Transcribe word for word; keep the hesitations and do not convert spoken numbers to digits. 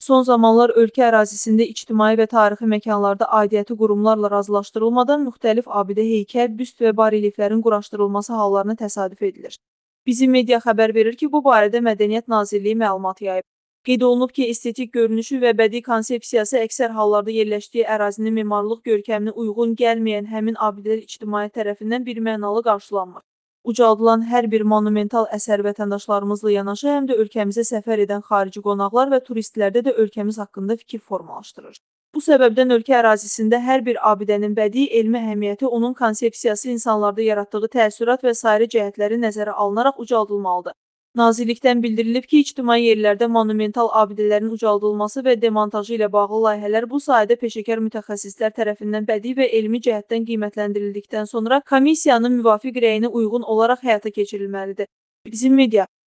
Son zamanlar ölkə ərazisində ictimai və tarixi məkanlarda aidiyyəti qurumlarla razılaşdırılmadan müxtəlif abidə heykəl, büst və barelyeflərin quraşdırılması hallarına təsadüf edilir. Bizim media xəbər verir ki, bu barədə Mədəniyyət Nazirliyi məlumat yayıb. Qeyd olunub ki, estetik görünüşü və bədii konsepsiyası əksər hallarda yerləşdiyi ərazinin memarlıq görkəminə uyğun gəlməyən həmin abidələr ictimaiyyət tərəfindən birmənalı qarşılanmır. Ucaldılan hər bir monumental əsər vətəndaşlarımızla yanaşı, həm də ölkəmizə səfər edən xarici qonaqlar və turistlərdə də ölkəmiz haqqında fikir formalaşdırır. Bu səbəbdən ölkə ərazisində hər bir abidənin bədii elmi əhəmiyyəti, onun konsepsiyası, insanlarda yaratdığı təəssürat və sairə cəhətləri nəzərə alınaraq ucaldılmalıdır. Nazirlikdən bildirilib ki, ictimai yerlərdə monumental abidələrin ucaldılması və demontajı ilə bağlı layihələr bu sayədə peşəkar mütəxəssislər tərəfindən bədii və elmi cəhətdən qiymətləndirildikdən sonra komissiyanın müvafiq rəyinə uyğun olaraq həyata keçirilməlidir. Bizim media